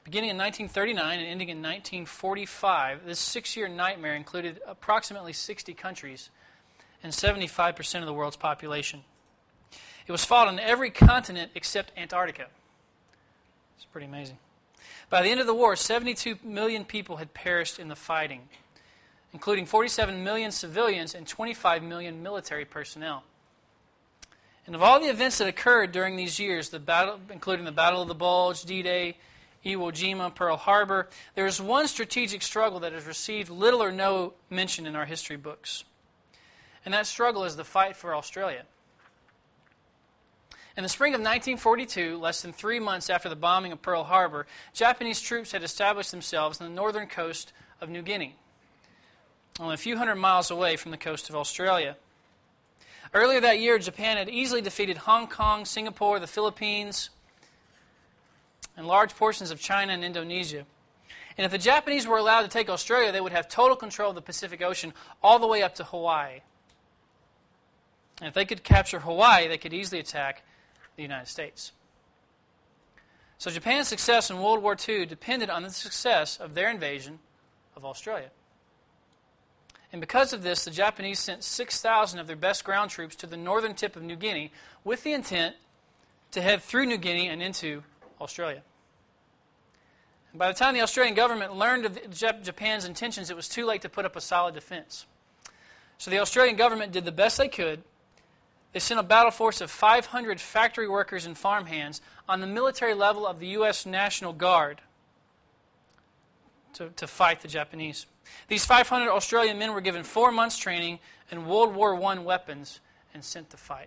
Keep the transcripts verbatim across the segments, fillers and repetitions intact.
Beginning in nineteen thirty-nine and ending in nineteen forty-five, this six-year nightmare included approximately sixty countries and seventy-five percent of the world's population. It was fought on every continent except Antarctica. It's pretty amazing. By the end of the war, seventy-two million people had perished in the fighting, including forty-seven million civilians and twenty-five million military personnel. And of all the events that occurred during these years, the battle, including the Battle of the Bulge, D-Day, Iwo Jima, Pearl Harbor, there is one strategic struggle that has received little or no mention in our history books. And that struggle is the fight for Australia. In the spring of nineteen forty-two, less than three months after the bombing of Pearl Harbor, Japanese troops had established themselves on the northern coast of New Guinea, only a few hundred miles away from the coast of Australia. Earlier that year, Japan had easily defeated Hong Kong, Singapore, the Philippines, and large portions of China and Indonesia. And if the Japanese were allowed to take Australia, they would have total control of the Pacific Ocean all the way up to Hawaii. And if they could capture Hawaii, they could easily attack the United States. So Japan's success in World War Two depended on the success of their invasion of Australia. And because of this, the Japanese sent six thousand of their best ground troops to the northern tip of New Guinea with the intent to head through New Guinea and into Australia. And by the time the Australian government learned of Japan's intentions, it was too late to put up a solid defense. So the Australian government did the best they could. They sent a battle force of five hundred factory workers and farmhands on the military level of the U S National Guard to, to fight the Japanese. These five hundred Australian men were given four months training and World War One weapons and sent to fight.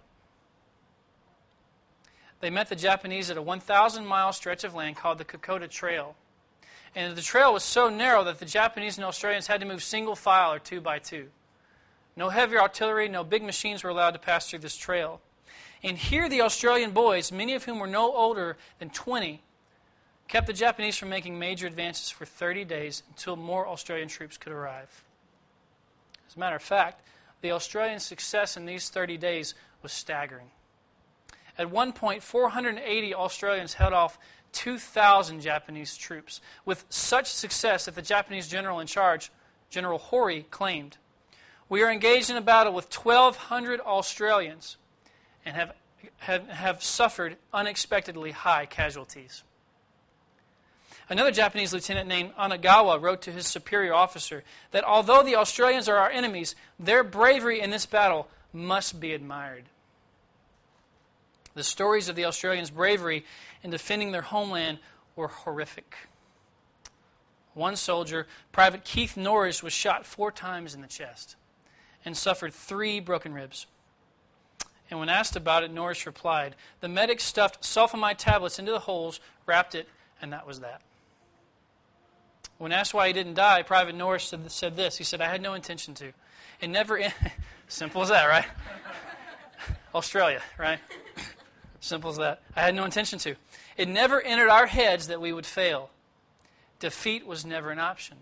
They met the Japanese at a one thousand mile stretch of land called the Kokoda Trail. And the trail was so narrow that the Japanese and Australians had to move single file or two by two. No heavy artillery, no big machines were allowed to pass through this trail. And here the Australian boys, many of whom were no older than twenty, kept the Japanese from making major advances for thirty days until more Australian troops could arrive. As a matter of fact, the Australian success in these thirty days was staggering. At one point, four hundred eighty Australians held off two thousand Japanese troops, with such success that the Japanese general in charge, General Hori, claimed, "We are engaged in a battle with twelve hundred Australians and have, have, have suffered unexpectedly high casualties." Another Japanese lieutenant named Onagawa wrote to his superior officer that although the Australians are our enemies, their bravery in this battle must be admired. The stories of the Australians' bravery in defending their homeland were horrific. One soldier, Private Keith Norris, was shot four times in the chest and suffered three broken ribs. And when asked about it, Norris replied, "The medic stuffed sulfonamide tablets into the holes, wrapped it, and that was that." When asked why he didn't die, Private Norris said, said this. He said, "I had no intention to. It never..." En-. Simple as that, right? Australia, right? Simple as that. I had no intention to. It never entered our heads that we would fail. Defeat was never an option.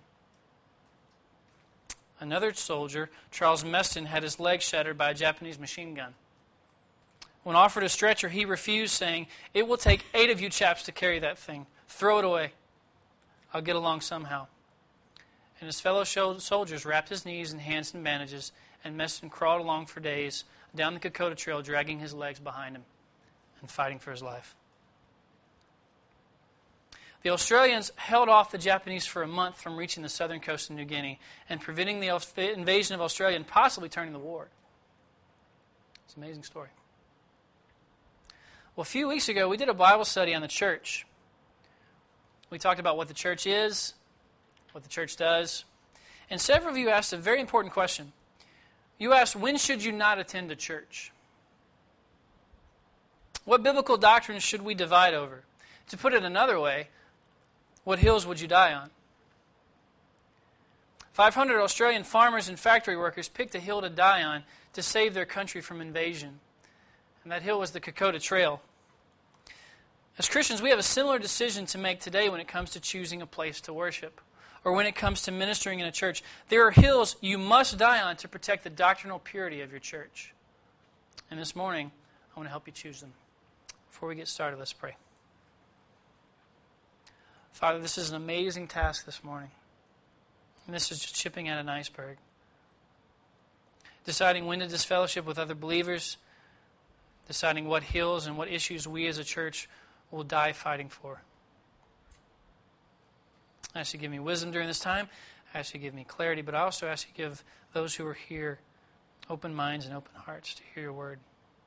Another soldier, Charles Meston, had his leg shattered by a Japanese machine gun. When offered a stretcher, he refused, saying, "It will take eight of you chaps to carry that thing. Throw it away. I'll get along somehow." And his fellow soldiers wrapped his knees and hands in bandages, and Meston crawled along for days down the Kokoda Trail, dragging his legs behind him and fighting for his life. The Australians held off the Japanese for a month from reaching the southern coast of New Guinea and preventing the invasion of Australia and possibly turning the war. It's an amazing story. Well, a few weeks ago, we did a Bible study on the church. We talked about what the church is, what the church does, and several of you asked a very important question. You asked, when should you not attend a church? What biblical doctrines should we divide over? To put it another way, what hills would you die on? five hundred Australian farmers and factory workers picked a hill to die on to save their country from invasion. And that hill was the Kokoda Trail. As Christians, we have a similar decision to make today when it comes to choosing a place to worship, or when it comes to ministering in a church. There are hills you must die on to protect the doctrinal purity of your church. And this morning, I want to help you choose them. Before we get started, let's pray. Father, this is an amazing task this morning. And this is just chipping at an iceberg. Deciding when to disfellowship with other believers, deciding what hills and what issues we as a church will die fighting for. I ask you to give me wisdom during this time. I ask you to give me clarity, but I also ask you to give those who are here open minds and open hearts to hear your word.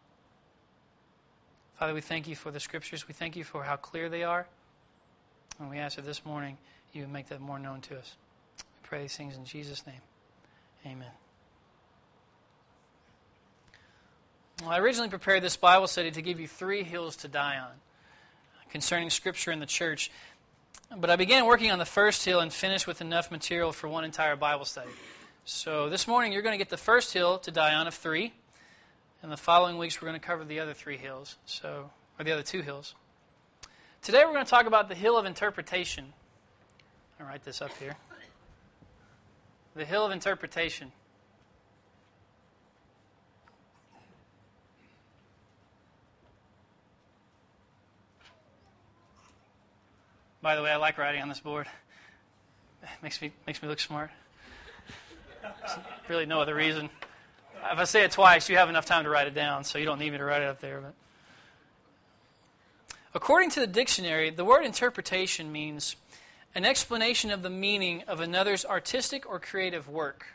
Father, we thank you for the scriptures. We thank you for how clear they are. And we ask that this morning you would make that more known to us. We pray these things in Jesus' name. Amen. Well, I originally prepared this Bible study to give you three hills to die on concerning Scripture in the church. But I began working on the first hill and finished with enough material for one entire Bible study. So this morning you're going to get the first hill to die on of three. And the following weeks we're going to cover the other three hills, so or the other two hills. Today we're going to talk about the hill of interpretation. I'll write this up here. The hill of interpretation. By the way, I like writing on this board. It makes me makes me look smart. There's really no other reason. If I say it twice, you have enough time to write it down, so you don't need me to write it up there. But according to the dictionary, the word interpretation means an explanation of the meaning of another's artistic or creative work.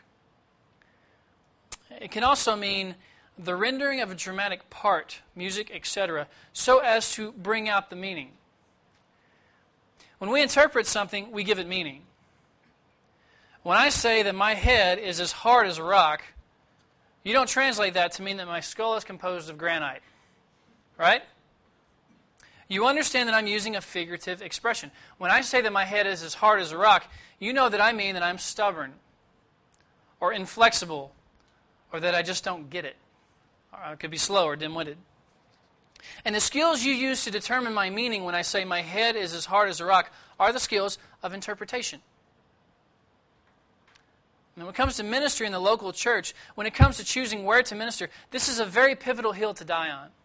It can also mean the rendering of a dramatic part, music, et cetera, so as to bring out the meaning. When we interpret something, we give it meaning. When I say that my head is as hard as a rock, you don't translate that to mean that my skull is composed of granite, right? You understand that I'm using a figurative expression. When I say that my head is as hard as a rock, you know that I mean that I'm stubborn or inflexible or that I just don't get it. Or I could be slow or dim-witted. And the skills you use to determine my meaning when I say my head is as hard as a rock are the skills of interpretation. And when it comes to ministry in the local church, when it comes to choosing where to minister, this is a very pivotal hill to die on.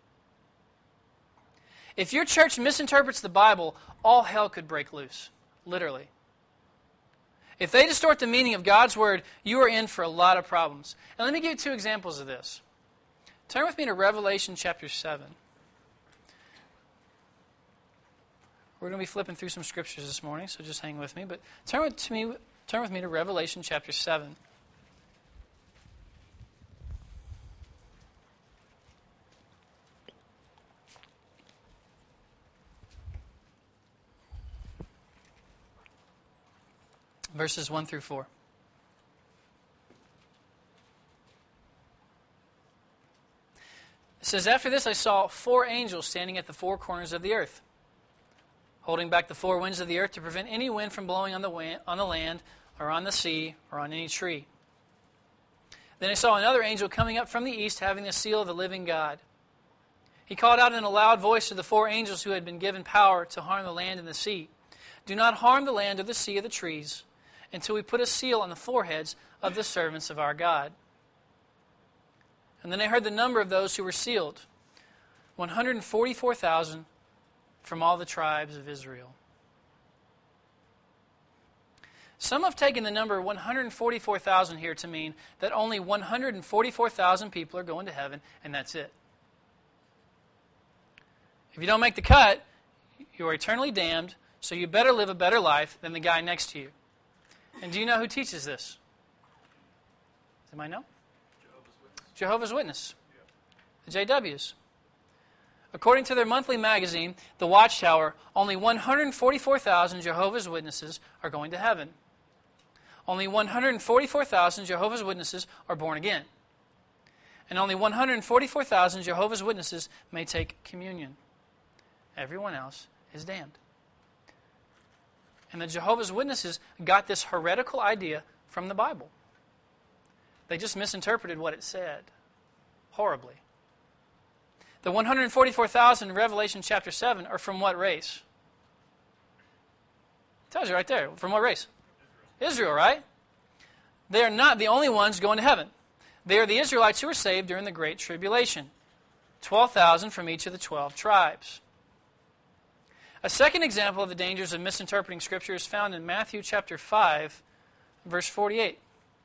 If your church misinterprets the Bible, all hell could break loose, literally. If they distort the meaning of God's Word, you are in for a lot of problems. And let me give you two examples of this. Turn with me to Revelation chapter seven. We're going to be flipping through some scriptures this morning, so just hang with me. But turn with, to me, turn with me to Revelation chapter seven. Verses one through four. It says, "After this I saw four angels standing at the four corners of the earth, holding back the four winds of the earth to prevent any wind from blowing on the wind, on the land or on the sea or on any tree. Then I saw another angel coming up from the east, having the seal of the living God. He called out in a loud voice to the four angels who had been given power to harm the land and the sea, 'Do not harm the land or the sea or the trees, until we put a seal on the foreheads of the servants of our God.' And then I heard the number of those who were sealed, one hundred forty-four thousand from all the tribes of Israel." Some have taken the number one hundred forty-four thousand here to mean that only one hundred forty-four thousand people are going to heaven, and that's it. If you don't make the cut, you are eternally damned, so you better live a better life than the guy next to you. And do you know who teaches this? Does anybody know? Jehovah's Witness. Jehovah's Witness. The J Ws. According to their monthly magazine, The Watchtower, only one hundred forty-four thousand Jehovah's Witnesses are going to heaven. Only one hundred forty-four thousand Jehovah's Witnesses are born again. And only one hundred forty-four thousand Jehovah's Witnesses may take communion. Everyone else is damned. And the Jehovah's Witnesses got this heretical idea from the Bible. They just misinterpreted what it said horribly. The one hundred forty-four thousand in Revelation chapter seven are from what race? It tells you right there. From what race? Israel, Israel, right? They are not the only ones going to heaven. They are the Israelites who were saved during the Great Tribulation. twelve thousand from each of the twelve tribes. A second example of the dangers of misinterpreting Scripture is found in Matthew chapter five, verse forty-eight.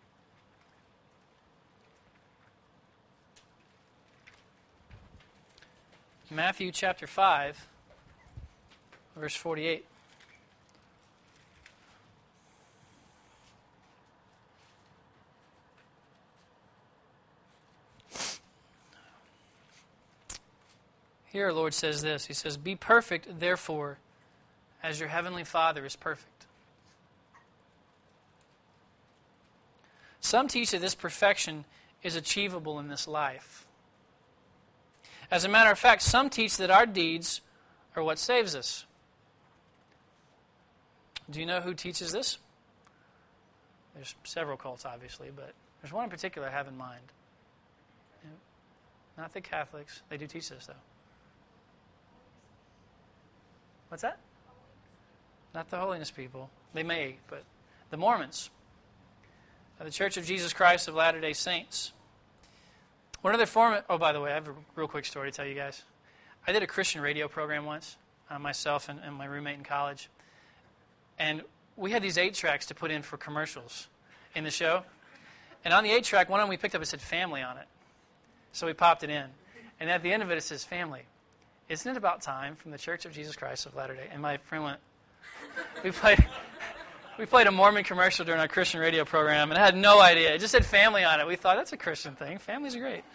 Matthew chapter five, verse forty-eight. Here our Lord says this. He says, "Be perfect, therefore, as your heavenly Father is perfect." Some teach that this perfection is achievable in this life. As a matter of fact, some teach that our deeds are what saves us. Do you know who teaches this? There's several cults, obviously, but there's one in particular I have in mind. Not the Catholics. They do teach this, though. What's that? Not the holiness people. They may, but the Mormons, the Church of Jesus Christ of Latter-day Saints. One of their form. Oh, by the way, I have a real quick story to tell you guys. I did a Christian radio program once, uh, myself and, and my roommate in college, and we had these eight tracks to put in for commercials in the show. And on the eight track, one of them we picked up, it said "family" on it, so we popped it in. And at the end of it, it says "family. Isn't it about time?" from the Church of Jesus Christ of Latter-day. And my friend went, we played we played a Mormon commercial during our Christian radio program, and I had no idea. It just said "family" on it. We thought, that's a Christian thing. Families are great.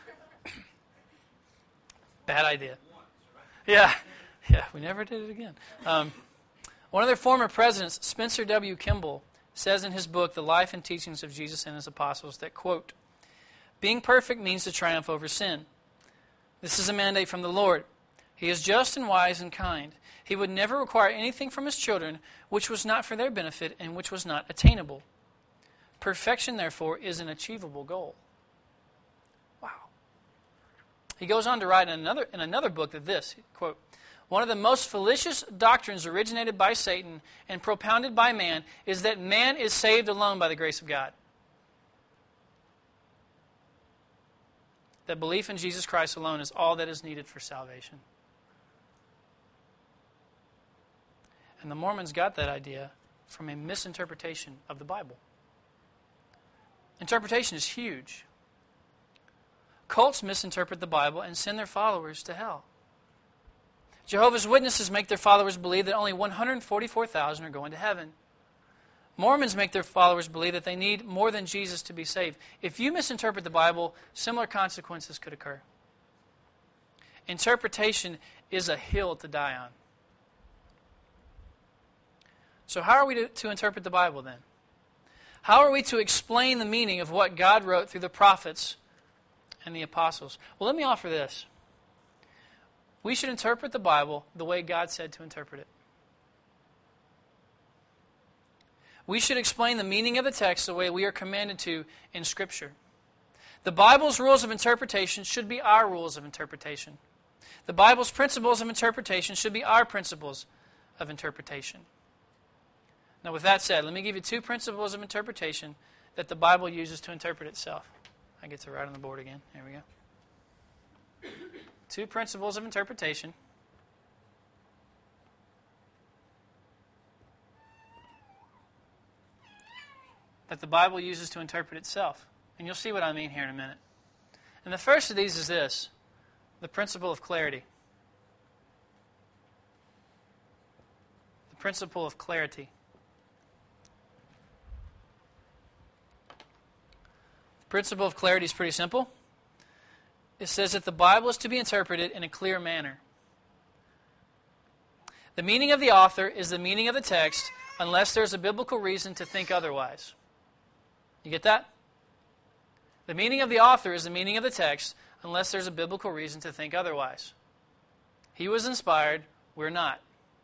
Bad idea. Yeah, yeah, we never did it again. Um, one of their former presidents, Spencer W. Kimball, says in his book, The Life and Teachings of Jesus and His Apostles, that, quote, "Being perfect means to triumph over sin. This is a mandate from the Lord. He is just and wise and kind. He would never require anything from his children which was not for their benefit and which was not attainable. Perfection, therefore, is an achievable goal." Wow. He goes on to write in another, in another book that this, quote, "One of the most fallacious doctrines originated by Satan and propounded by man is that man is saved alone by the grace of God. That belief in Jesus Christ alone is all that is needed for salvation." And the Mormons got that idea from a misinterpretation of the Bible. Interpretation is huge. Cults misinterpret the Bible and send their followers to hell. Jehovah's Witnesses make their followers believe that only one hundred forty-four thousand are going to heaven. Mormons make their followers believe that they need more than Jesus to be saved. If you misinterpret the Bible, similar consequences could occur. Interpretation is a hill to die on. So how are we to, to interpret the Bible then? How are we to explain the meaning of what God wrote through the prophets and the apostles? Well, let me offer this. We should interpret the Bible the way God said to interpret it. We should explain the meaning of the text the way we are commanded to in Scripture. The Bible's rules of interpretation should be our rules of interpretation. The Bible's principles of interpretation should be our principles of interpretation. Now, with that said, let me give you two principles of interpretation that the Bible uses to interpret itself. I get to write on the board again. There we go. Two principles of interpretation that the Bible uses to interpret itself. And you'll see what I mean here in a minute. And the first of these is this, the principle of clarity. The principle of clarity. The principle of clarity is pretty simple. It says that the Bible is to be interpreted in a clear manner. The meaning of the author is the meaning of the text unless there's a biblical reason to think otherwise. You get that? The meaning of the author is the meaning of the text unless there's a biblical reason to think otherwise. He was inspired, we're not.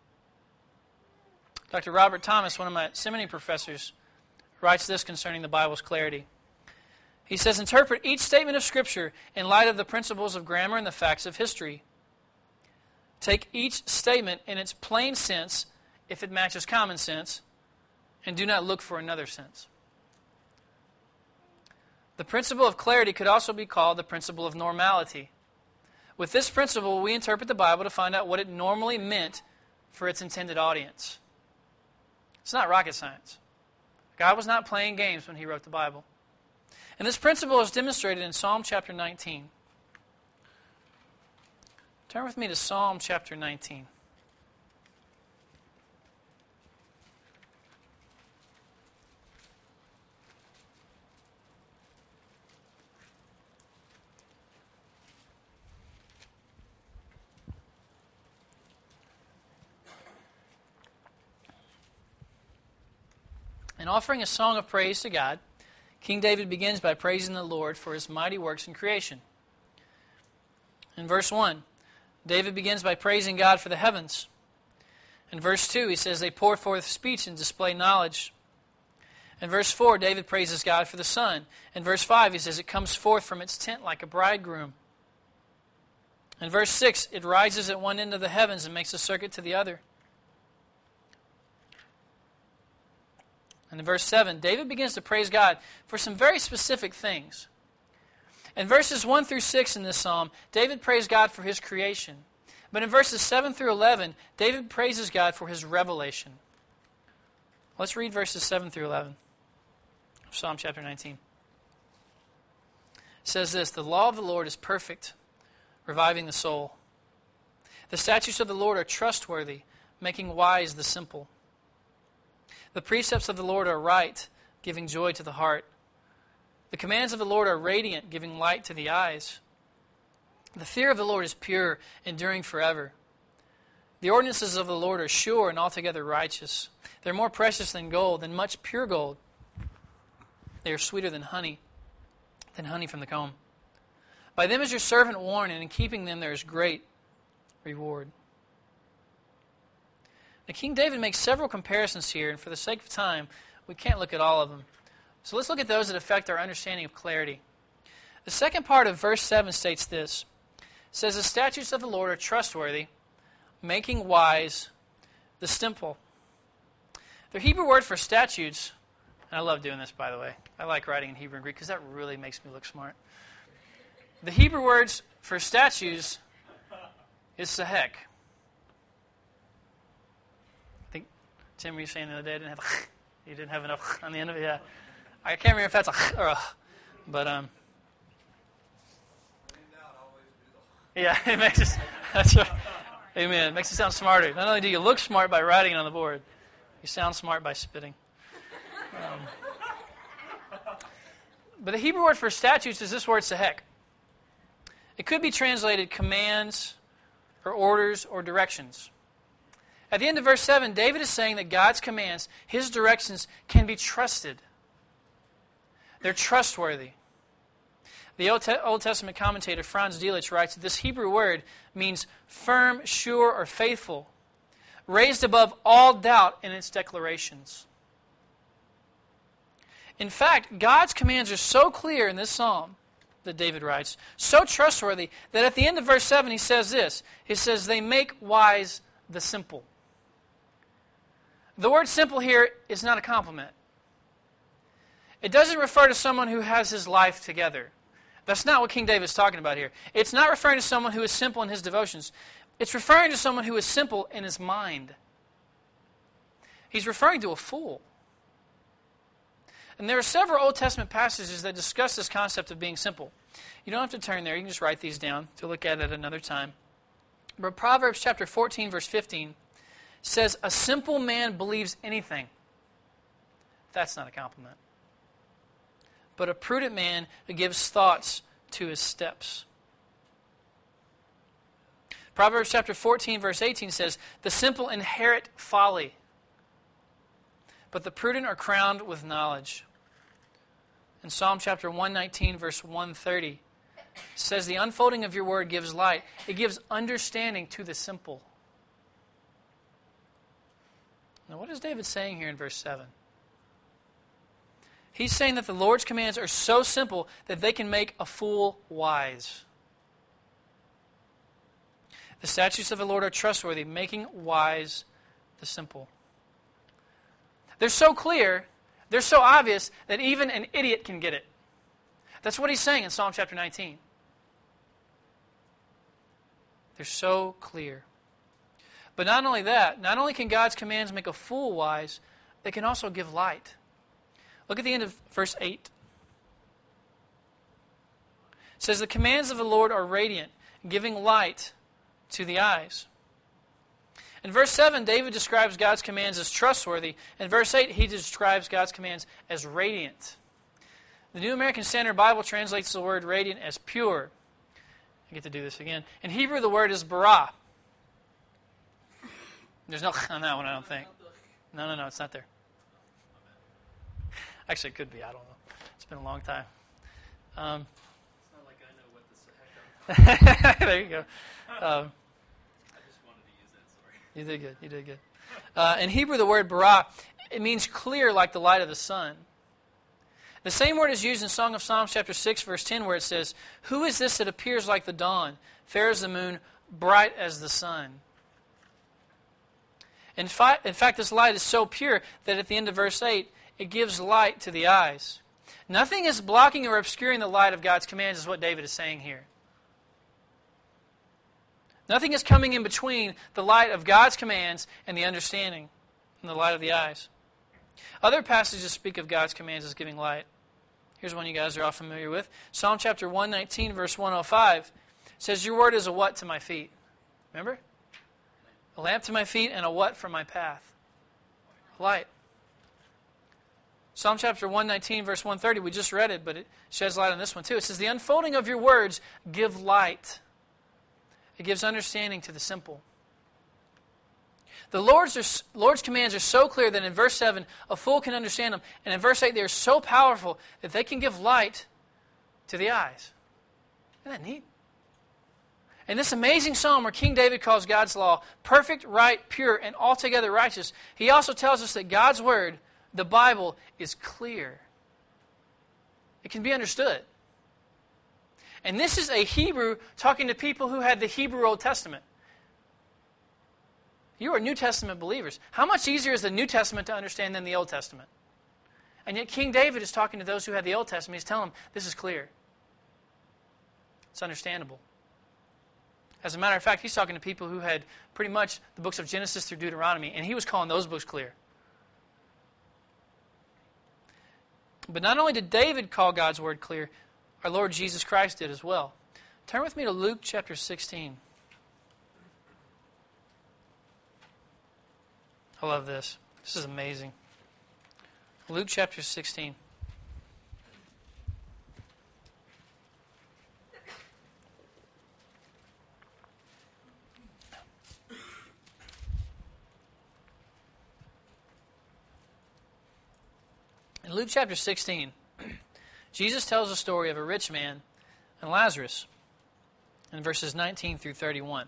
Doctor Robert Thomas, one of my seminary professors, writes this concerning the Bible's clarity. He says, interpret each statement of Scripture in light of the principles of grammar and the facts of history. Take each statement in its plain sense, if it matches common sense, and do not look for another sense. The principle of clarity could also be called the principle of normality. With this principle, we interpret the Bible to find out what it normally meant for its intended audience. It's not rocket science. God was not playing games when he wrote the Bible. And this principle is demonstrated in Psalm chapter nineteen. Turn with me to Psalm chapter nineteen. In offering a song of praise to God, King David begins by praising the Lord for his mighty works in creation. In verse one, David begins by praising God for the heavens. In verse two, he says, they pour forth speech and display knowledge. In verse four, David praises God for the sun. In verse five, he says, it comes forth from its tent like a bridegroom. In verse six, it rises at one end of the heavens and makes a circuit to the other. And in verse seven, David begins to praise God for some very specific things. In verses one through six in this psalm, David praised God for his creation. But in verses seven through eleven, David praises God for his revelation. Let's read verses seven through eleven of Psalm chapter nineteen. It says this, the law of the Lord is perfect, reviving the soul. The statutes of the Lord are trustworthy, making wise the simple. The precepts of the Lord are right, giving joy to the heart. The commands of the Lord are radiant, giving light to the eyes. The fear of the Lord is pure, enduring forever. The ordinances of the Lord are sure and altogether righteous. They're more precious than gold, than much pure gold. They are sweeter than honey, than honey from the comb. By them is your servant warned, and in keeping them there is great reward. Now, King David makes several comparisons here, and for the sake of time, we can't look at all of them. So let's look at those that affect our understanding of clarity. The second part of verse seven states this. It says, the statutes of the Lord are trustworthy, making wise the simple. The Hebrew word for statutes, and I love doing this, by the way. I like writing in Hebrew and Greek because that really makes me look smart. The Hebrew words for statutes is sahek. Tim, were you saying the other day I didn't have you didn't have enough on the end of it? Yeah. I can't remember if that's a or a, but um. Yeah, it makes it, that's right. Amen. It makes it sound smarter. Not only do you look smart by writing it on the board, you sound smart by spitting. Um, but the Hebrew word for statutes is this word sahek. It could be translated commands or orders or directions. At the end of verse seven, David is saying that God's commands, his directions, can be trusted. They're trustworthy. The Old Testament commentator Franz Delitzsch writes that this Hebrew word means firm, sure, or faithful, raised above all doubt in its declarations. In fact, God's commands are so clear in this psalm that David writes, so trustworthy, that at the end of verse seven he says this. He says, they make wise the simple. The word simple here is not a compliment. It doesn't refer to someone who has his life together. That's not what King David is talking about here. It's not referring to someone who is simple in his devotions. It's referring to someone who is simple in his mind. He's referring to a fool. And there are several Old Testament passages that discuss this concept of being simple. You don't have to turn there. You can just write these down to look at it another time. But Proverbs chapter fourteen, verse fifteen says, a simple man believes anything. That's not a compliment. But a prudent man gives thoughts to his steps. Proverbs chapter fourteen, verse eighteen says, the simple inherit folly, but the prudent are crowned with knowledge. In Psalm chapter one nineteen, verse one thirty, says, the unfolding of your word gives light. It gives understanding to the simple. Now, what is David saying here in verse seven? He's saying that the Lord's commands are so simple that they can make a fool wise. The statutes of the Lord are trustworthy, making wise the simple. They're so clear, they're so obvious, that even an idiot can get it. That's what he's saying in Psalm chapter nineteen. They're so clear. But not only that, not only can God's commands make a fool wise, they can also give light. Look at the end of verse eight. It says, the commands of the Lord are radiant, giving light to the eyes. In verse seven, David describes God's commands as trustworthy. In verse eight, he describes God's commands as radiant. The New American Standard Bible translates the word radiant as pure. I get to do this again. In Hebrew, the word is bara. There's no on that one, I don't think. No, no, no, it's not there. Actually, it could be. I don't know. It's been a long time. Um, it's not like I know what the heck I'm there you go. Um, I just wanted to use that, sorry. You did good. You did good. Uh, in Hebrew, the word bara, it means clear like the light of the sun. The same word is used in Song of Psalms chapter six, verse ten, where it says, who is this that appears like the dawn, fair as the moon, bright as the sun? In, fi- in fact, this light is so pure that at the end of verse eight, it gives light to the eyes. Nothing is blocking or obscuring the light of God's commands, is what David is saying here. Nothing is coming in between the light of God's commands and the understanding and the light of the eyes. Other passages speak of God's commands as giving light. Here's one you guys are all familiar with. Psalm chapter one nineteen, verse one oh five says, your word is a what to my feet? Remember? A lamp to my feet and a what for my path? Light. Psalm chapter one nineteen, verse one thirty, we just read it, but it sheds light on this one too. It says, the unfolding of your words give light. It gives understanding to the simple. The Lord's, are, Lord's commands are so clear that in verse seven, a fool can understand them. And in verse eight, they are so powerful that they can give light to the eyes. Isn't that neat? In this amazing psalm where King David calls God's law perfect, right, pure, and altogether righteous, he also tells us that God's word, the Bible, is clear. It can be understood. And this is a Hebrew talking to people who had the Hebrew Old Testament. You are New Testament believers. How much easier is the New Testament to understand than the Old Testament? And yet King David is talking to those who had the Old Testament. He's telling them, this is clear. It's understandable. As a matter of fact, he's talking to people who had pretty much the books of Genesis through Deuteronomy, and he was calling those books clear. But not only did David call God's word clear, our Lord Jesus Christ did as well. Turn with me to Luke chapter sixteen. I love this. This is amazing. Luke chapter sixteen. In Luke chapter sixteen, Jesus tells a story of a rich man and Lazarus in verses nineteen through thirty-one.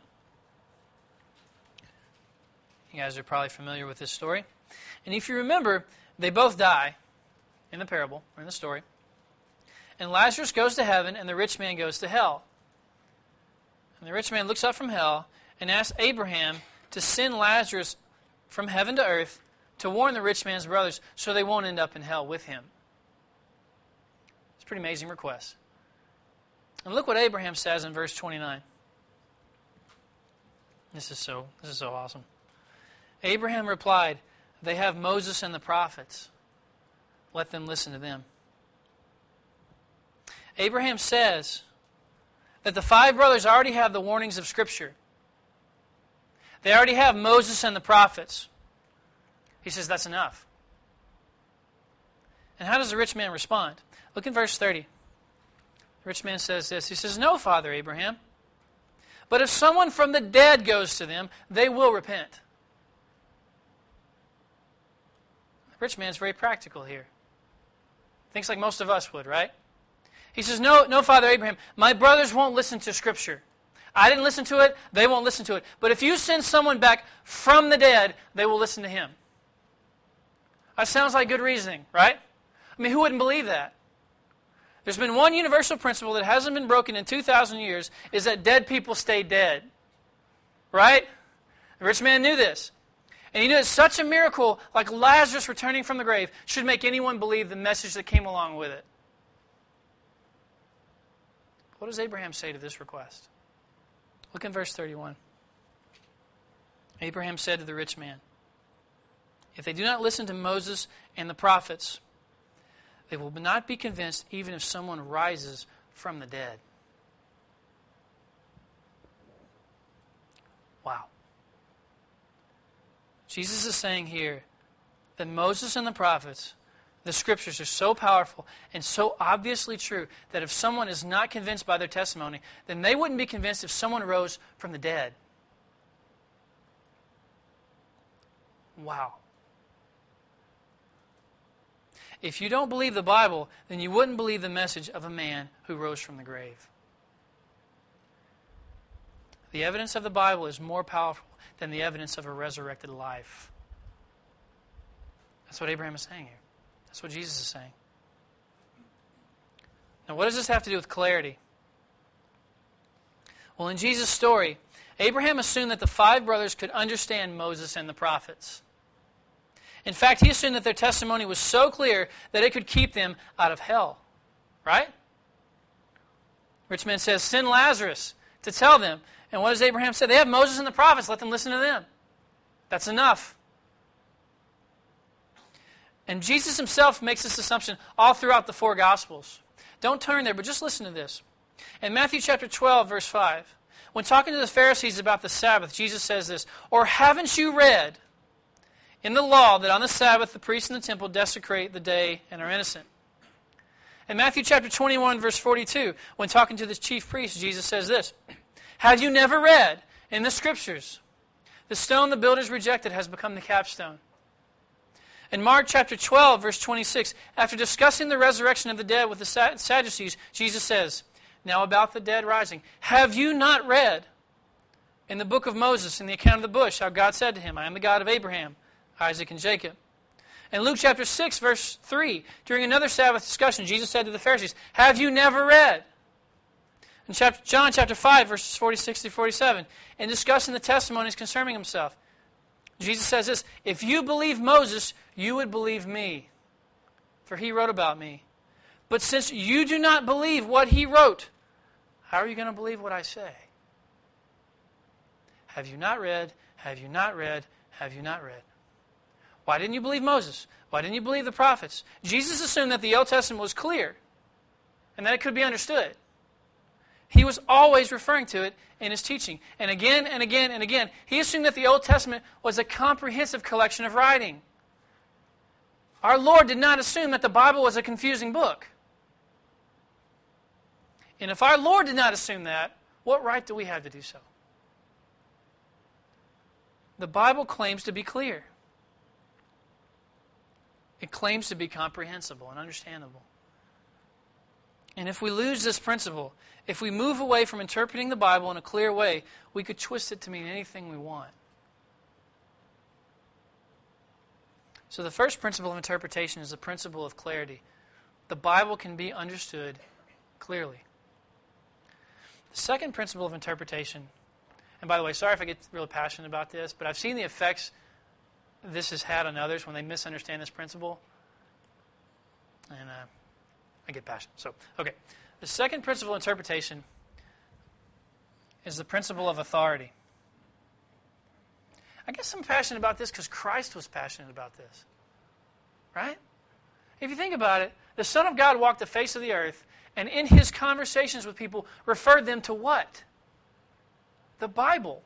You guys are probably familiar with this story. And if you remember, they both die in the parable, or in the story. And Lazarus goes to heaven, and the rich man goes to hell. And the rich man looks up from hell and asks Abraham to send Lazarus from heaven to earth to warn the rich man's brothers so they won't end up in hell with him. It's a pretty amazing request. And look what Abraham says in verse twenty-nine. This is so, this is so awesome. Abraham replied, they have Moses and the prophets. Let them listen to them. Abraham says that the five brothers already have the warnings of Scripture. They already have Moses and the prophets. He says that's enough. And how does the rich man respond? Look in verse thirty. The rich man says this. He says, no, Father Abraham, but if someone from the dead goes to them, they will repent. The rich man's very practical here. Thinks like most of us would, right? He says, no, no, Father Abraham, my brothers won't listen to Scripture. I didn't listen to it, they won't listen to it. But if you send someone back from the dead, they will listen to him. That sounds like good reasoning, right? I mean, who wouldn't believe that? There's been one universal principle that hasn't been broken in two thousand years, is that dead people stay dead. Right? The rich man knew this. And he knew that such a miracle, like Lazarus returning from the grave, should make anyone believe the message that came along with it. What does Abraham say to this request? Look in verse thirty-one. Abraham said to the rich man, if they do not listen to Moses and the prophets, they will not be convinced even if someone rises from the dead. Wow. Jesus is saying here that Moses and the prophets, the scriptures, are so powerful and so obviously true that if someone is not convinced by their testimony, then they wouldn't be convinced if someone rose from the dead. Wow. If you don't believe the Bible, then you wouldn't believe the message of a man who rose from the grave. The evidence of the Bible is more powerful than the evidence of a resurrected life. That's what Abraham is saying here. That's what Jesus is saying. Now, what does this have to do with clarity? Well, in Jesus' story, Abraham assumed that the five brothers could understand Moses and the prophets. In fact, he assumed that their testimony was so clear that it could keep them out of hell. Right? Rich man says, send Lazarus to tell them. And what does Abraham say? They have Moses and the prophets. Let them listen to them. That's enough. And Jesus himself makes this assumption all throughout the four Gospels. Don't turn there, but just listen to this. In Matthew chapter twelve, verse five, when talking to the Pharisees about the Sabbath, Jesus says this, or haven't you read in the law that on the Sabbath the priests in the temple desecrate the day and are innocent? In Matthew chapter twenty-one, verse forty-two, when talking to the chief priests, Jesus says this, have you never read in the Scriptures, the stone the builders rejected has become the capstone? In Mark chapter twelve, verse twenty-six, after discussing the resurrection of the dead with the Sadducees, Jesus says, now about the dead rising, have you not read in the book of Moses, in the account of the bush, how God said to him, I am the God of Abraham, Isaac, and Jacob? In Luke chapter six, verse three, during another Sabbath discussion, Jesus said to the Pharisees, have you never read? In chapter, John chapter five, verses forty-six to forty-seven, in discussing the testimonies concerning himself, Jesus says this, if you believe Moses, you would believe me, for he wrote about me. But since you do not believe what he wrote, how are you going to believe what I say? Have you not read? Have you not read? Have you not read? Why didn't you believe Moses? Why didn't you believe the prophets? Jesus assumed that the Old Testament was clear and that it could be understood. He was always referring to it in his teaching. And again and again and again, he assumed that the Old Testament was a comprehensive collection of writing. Our Lord did not assume that the Bible was a confusing book. And if our Lord did not assume that, what right do we have to do so? The Bible claims to be clear. It claims to be comprehensible and understandable. And if we lose this principle, if we move away from interpreting the Bible in a clear way, we could twist it to mean anything we want. So the first principle of interpretation is the principle of clarity. The Bible can be understood clearly. The second principle of interpretation, and by the way, sorry if I get really passionate about this, but I've seen the effects this has had on others when they misunderstand this principle. And uh, I get passionate. So, okay. The second principle of interpretation is the principle of authority. I guess I'm passionate about this because Christ was passionate about this. Right? If you think about it, the Son of God walked the face of the earth, and in his conversations with people, referred them to what? The Bible.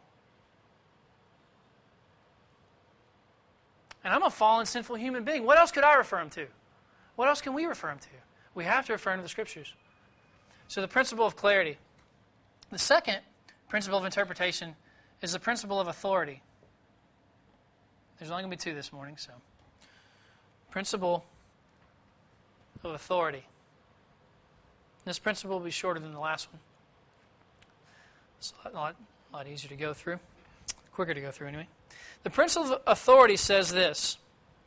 And I'm a fallen, sinful human being. What else could I refer him to? What else can we refer him to? We have to refer him to the Scriptures. So the principle of clarity. The second principle of interpretation is the principle of authority. There's only going to be two this morning, so. Principle of authority. This principle will be shorter than the last one. It's a lot, a lot easier to go through. Quicker to go through, anyway. The principle of authority says this.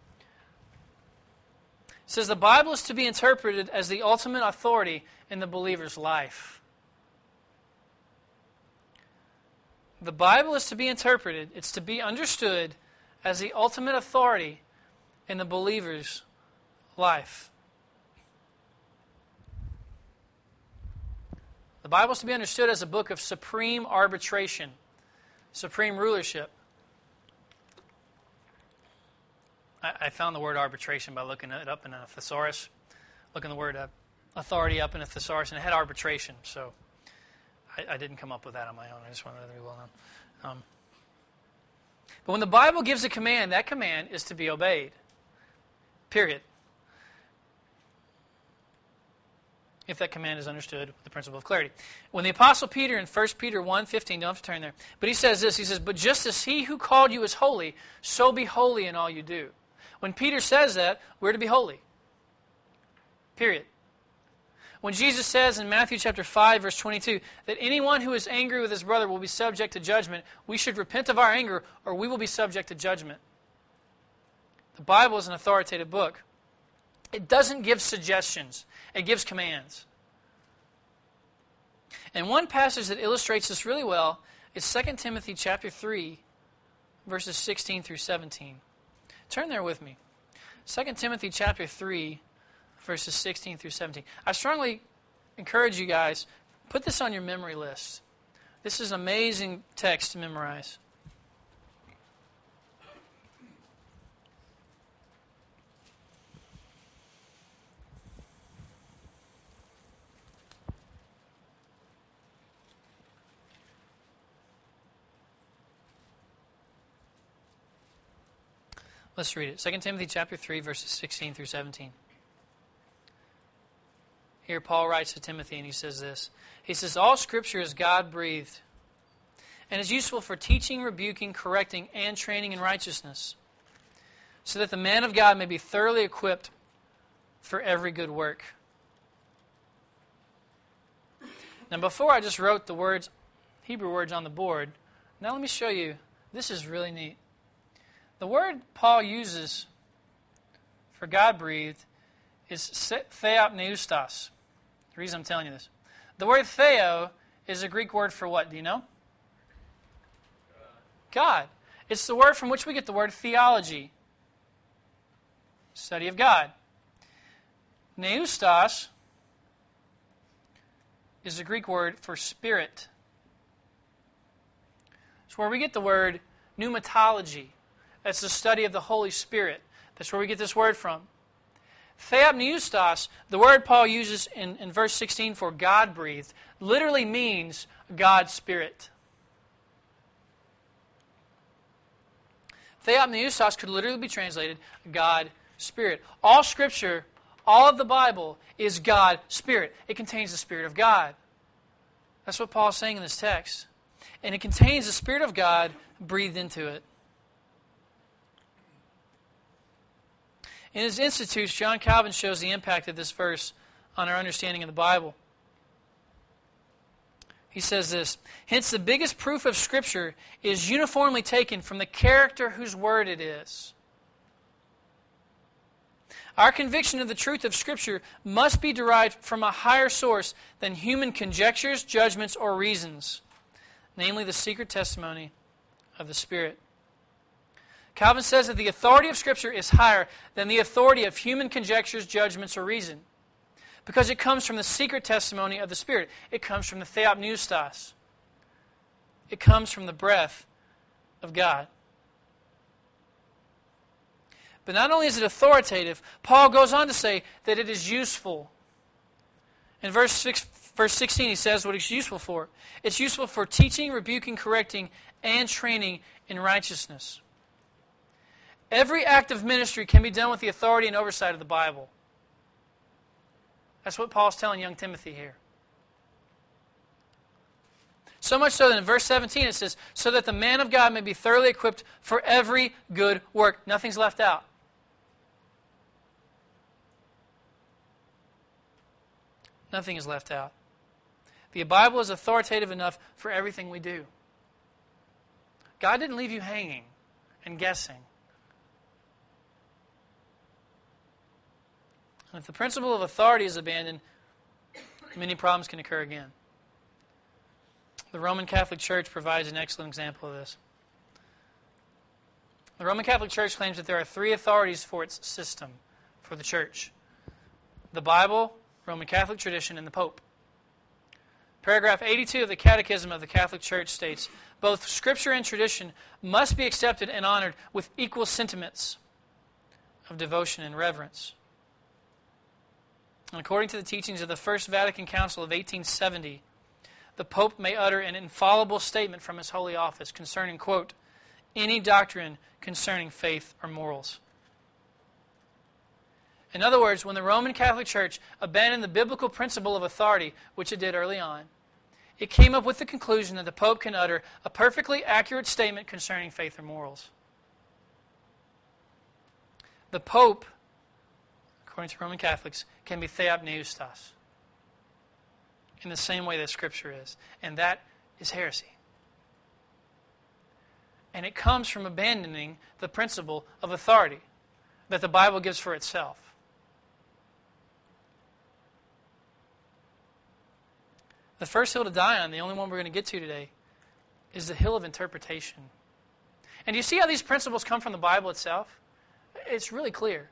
It says the Bible is to be interpreted as the ultimate authority in the believer's life. The Bible is to be interpreted, it's to be understood as the ultimate authority in the believer's life. The Bible is to be understood as a book of supreme arbitration, supreme rulership. I, I found the word arbitration by looking it up in a thesaurus, looking the word uh, authority up in a thesaurus, and it had arbitration. So I, I didn't come up with that on my own. I just wanted to be well known. Um, but when the Bible gives a command, that command is to be obeyed. Period. If that command is understood with the principle of clarity. When the Apostle Peter in First Peter one fifteen, don't have to turn there, but he says this, he says, but just as he who called you is holy, so be holy in all you do. When Peter says that, we're to be holy. Period. When Jesus says in Matthew chapter five, verse twenty-two, that anyone who is angry with his brother will be subject to judgment, we should repent of our anger or we will be subject to judgment. The Bible is an authoritative book. It doesn't give suggestions. It gives commands. And one passage that illustrates this really well is Second Timothy chapter three, verses sixteen through seventeen. Turn there with me. Second Timothy chapter three, verses sixteen through seventeen. I strongly encourage you guys, put this on your memory list. This is an amazing text to memorize. Let's read it. Second Timothy chapter three, verses sixteen through seventeen. Here Paul writes to Timothy and he says this. He says, all Scripture is God-breathed and is useful for teaching, rebuking, correcting, and training in righteousness, so that the man of God may be thoroughly equipped for every good work. Now before I just wrote the words, Hebrew words on the board, now let me show you. This is really neat. The word Paul uses for God-breathed is theopneustos. The reason I'm telling you this. The word theo is a Greek word for what? Do you know? God. It's the word from which we get the word theology. Study of God. Neustos is a Greek word for spirit. It's where we get the word pneumatology. That's the study of the Holy Spirit. That's where we get this word from. Theopneustos, the word Paul uses in, in verse sixteen for God-breathed, literally means God's Spirit. Theopneustos could literally be translated God Spirit. All Scripture, all of the Bible is God Spirit. It contains the Spirit of God. That's what Paul's saying in this text. And it contains the Spirit of God breathed into it. In his Institutes, John Calvin shows the impact of this verse on our understanding of the Bible. He says this, hence the biggest proof of Scripture is uniformly taken from the character whose word it is. Our conviction of the truth of Scripture must be derived from a higher source than human conjectures, judgments, or reasons, namely the secret testimony of the Spirit. Calvin says that the authority of Scripture is higher than the authority of human conjectures, judgments, or reason, because it comes from the secret testimony of the Spirit. It comes from the theopneustos. It comes from the breath of God. But not only is it authoritative, Paul goes on to say that it is useful. In verse six, verse sixteen, he says what it's useful for. It's useful for teaching, rebuking, correcting, and training in righteousness. Every act of ministry can be done with the authority and oversight of the Bible. That's what Paul's telling young Timothy here. So much so that in verse seventeen it says, so that the man of God may be thoroughly equipped for every good work. Nothing's left out. Nothing is left out. The Bible is authoritative enough for everything we do. God didn't leave you hanging and guessing. And if the principle of authority is abandoned, many problems can occur again. The Roman Catholic Church provides an excellent example of this. The Roman Catholic Church claims that there are three authorities for its system, for the church. The Bible, Roman Catholic tradition, and the Pope. Paragraph eighty-two of the Catechism of the Catholic Church states, both Scripture and tradition must be accepted and honored with equal sentiments. of devotion and reverence. And according to the teachings of the First Vatican Council of eighteen seventy, the Pope may utter an infallible statement from his holy office concerning, quote, any doctrine concerning faith or morals. In other words, when the Roman Catholic Church abandoned the biblical principle of authority, which it did early on, it came up with the conclusion that the Pope can utter a perfectly accurate statement concerning faith or morals. The Pope, according to Roman Catholics, can be theopneustos, in the same way that Scripture is. And that is heresy. And it comes from abandoning the principle of authority that the Bible gives for itself. The first hill to die on, the only one we're going to get to today, is the hill of interpretation. And do you see how these principles come from the Bible itself? It's really clear.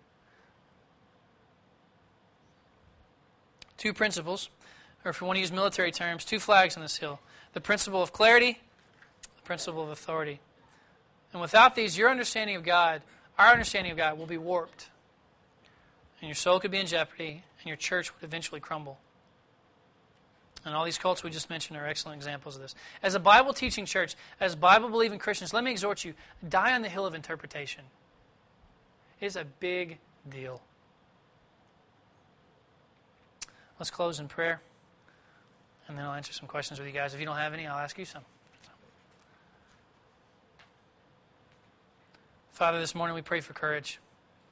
Two principles, or if you want to use military terms, two flags on this hill. The principle of clarity, the principle of authority. And without these, your understanding of God, our understanding of God, will be warped. And your soul could be in jeopardy, and your church would eventually crumble. And all these cults we just mentioned are excellent examples of this. As a Bible-teaching church, as Bible-believing Christians, let me exhort you, die on the hill of interpretation. It is a big deal. Let's close in prayer, and then I'll answer some questions with you guys. If you don't have any, I'll ask you some. Father, this morning we pray for courage.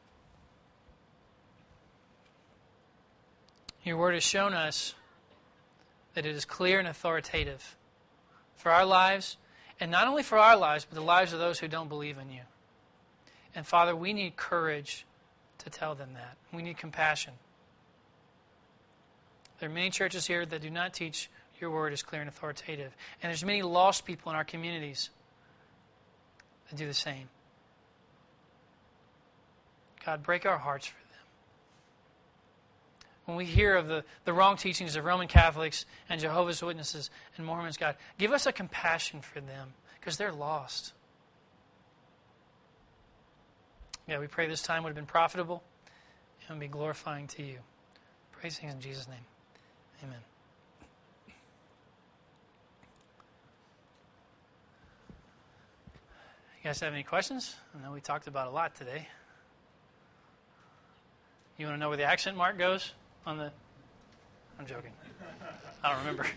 Your word has shown us that it is clear and authoritative for our lives, and not only for our lives, but the lives of those who don't believe in you. And Father, we need courage to tell them that. We need compassion. There are many churches here that do not teach your word is clear and authoritative. And there's many lost people in our communities that do the same. God, break our hearts for them. When we hear of the, the wrong teachings of Roman Catholics and Jehovah's Witnesses and Mormons, God, give us a compassion for them because they're lost. Yeah, we pray this time would have been profitable and would be glorifying to you. Praise things in Jesus' name. Amen. You guys have any questions? I know we talked about a lot today. You want to know where the accent mark goes on the... I'm joking. I don't remember.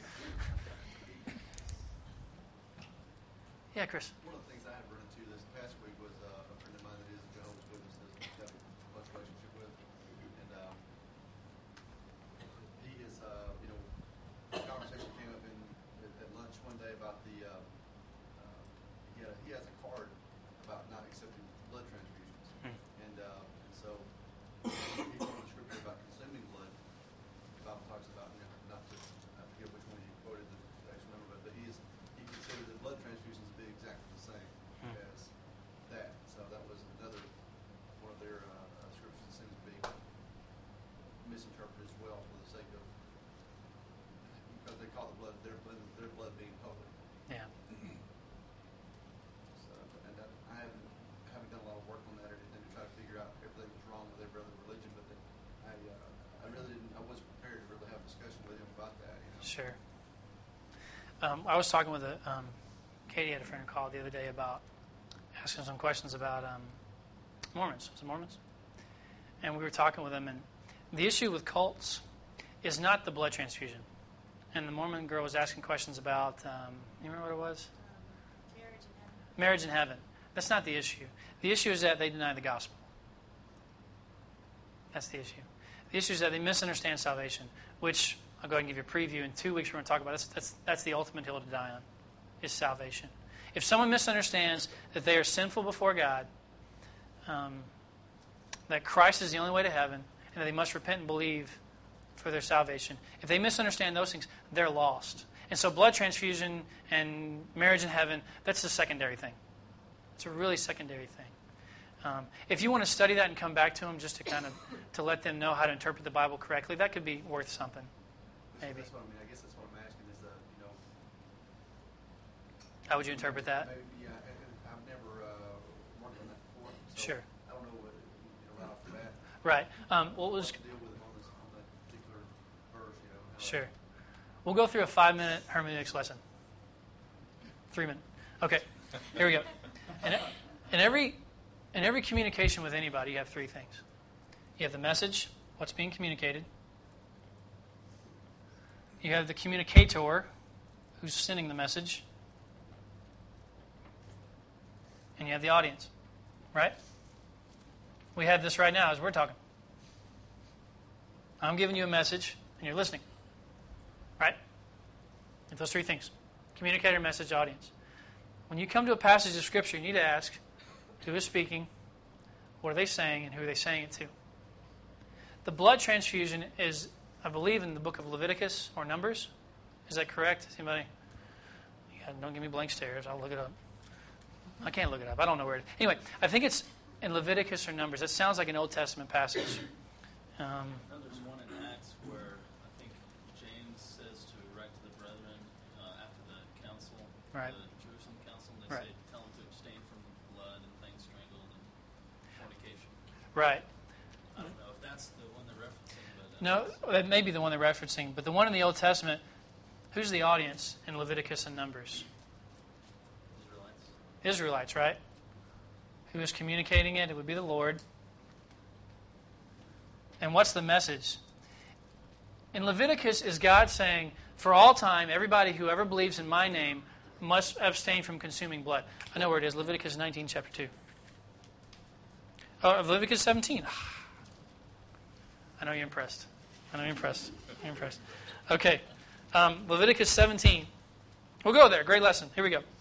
Yeah, Chris. One of the things I had run into this past week was uh, a friend of mine that is a Jehovah's Witness that I've got a close relationship with. And um, he is, uh, you know, the conversation came up in at, at lunch one day about the, uh, uh, he, had, he has a card about not accepting blood transfusions. Hmm. And, uh, and so he quoted the scripture about consuming blood. The Bible talks about, you know, not to, I forget which one he quoted the actual number, but he is, he considered the blood transfusions to be exactly the same Hmm. as that. So that was another one of their uh, uh, scriptures that seems to be misinterpreted as well for the sake of, because they call the blood their blood, their blood being holy. Yeah. So, and that, I haven't I haven't done a lot of work on that or anything to try to figure out everything was wrong with every other religion, but that I uh, I really didn't I wasn't prepared to really have a discussion with him about that. You know? Sure. Um, I was talking with a, um, Katie had a friend call the other day about asking some questions about um, Mormons. Was it Mormons? And we were talking with them, and the issue with cults is not the blood transfusion. And the Mormon girl was asking questions about, um, you remember what it was? Um, marriage in heaven. Marriage in heaven. That's not the issue. The issue is that they deny the gospel. That's the issue. The issue is that they misunderstand salvation, which I'll go ahead and give you a preview. In two weeks we're going to talk about. That's, that's, that's the ultimate hill to die on, is salvation. If someone misunderstands that they are sinful before God, um, that Christ is the only way to heaven, and that they must repent and believe for their salvation, if they misunderstand those things, they're lost. And so blood transfusion and marriage in heaven, that's a secondary thing. It's a really secondary thing. Um, if you want to study that and come back to them just to kind of to let them know how to interpret the Bible correctly, that could be worth something. Maybe. That's what I mean. I guess that's what I'm asking is, uh, you know, How would you interpret that? maybe, yeah, I, I've never uh, worked on that before. So Sure. I don't know what, you know, right off the Right. Um, what was... Deal with it on this, on that particular verse, you know. how Sure. We'll go through a five-minute hermeneutics lesson. Three minutes. Okay. Here we go. In, in every in every communication with anybody, you have three things. You have the message, what's being communicated. You have the communicator, who's sending the message. And you have the audience. Right? We have this right now as we're talking. I'm giving you a message, and you're listening. Right? And those three things. Communicator, message, audience. When you come to a passage of Scripture, you need to ask, who is speaking, what are they saying, and who are they saying it to? The blood transfusion is, I believe, in the book of Leviticus or Numbers. Is that correct? Anybody? Yeah, don't give me blank stares. I'll look it up. I can't look it up. I don't know where it is. Anyway, I think it's in Leviticus or Numbers. It sounds like an Old Testament passage. Um, No, there's one in Acts where I think James says to write to the brethren uh, after the council, Right. the Jerusalem council, and they Right. say, tell them to abstain from blood and things strangled and fornication. right. I don't know if that's the one they're referencing, but uh, No, that may be the one they're referencing, but the one in the Old Testament, who's the audience in Leviticus and Numbers? Israelites. Israelites, right? Who is communicating it? It would be the Lord. And what's the message? In Leviticus, is God saying, for all time, everybody who ever believes in my name must abstain from consuming blood. I know where it is, Leviticus nineteen, chapter two. Oh, Leviticus seventeen. I know you're impressed. I know you're impressed. You're impressed. Okay. Um, Leviticus seventeen. We'll go there. Great lesson. Here we go.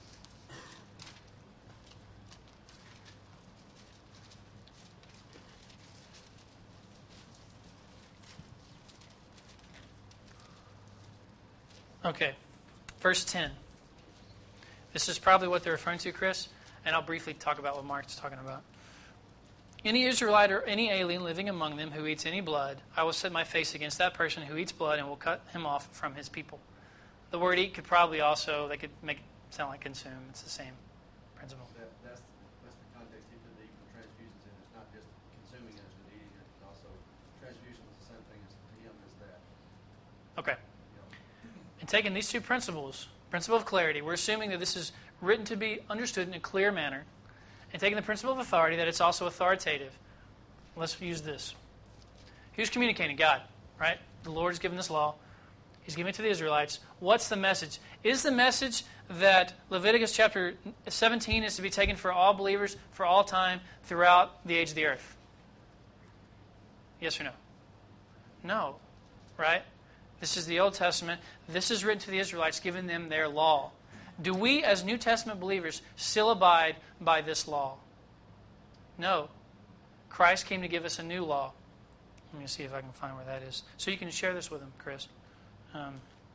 Okay. Verse ten. This is probably what they're referring to, Chris, and I'll briefly talk about what Mark's talking about. Any Israelite or any alien living among them who eats any blood, I will set my face against that person who eats blood and will cut him off from his people. The word eat could probably also, they could make it sound like consume. It's the same principle. That, that's, that's the context he put the equal transfusions in. It's not just consuming it, but eating it. It's also transfusion is the same thing as to him as that. Okay. You know. And taking these two principles, principle of clarity, we're assuming that this is written to be understood in a clear manner, and taking the principle of authority, that it's also authoritative. Let's use this. Who's communicating? God, right? The Lord's given this law. He's giving it to the Israelites. What's the message? Is the message that Leviticus chapter seventeen is to be taken for all believers for all time throughout the age of the earth? Yes or no? No, right? This is the Old Testament. This is written to the Israelites, giving them their law. Do we, as New Testament believers, still abide by this law? No. Christ came to give us a new law. Let me see if I can find where that is. So you can share this with them, Chris. Um,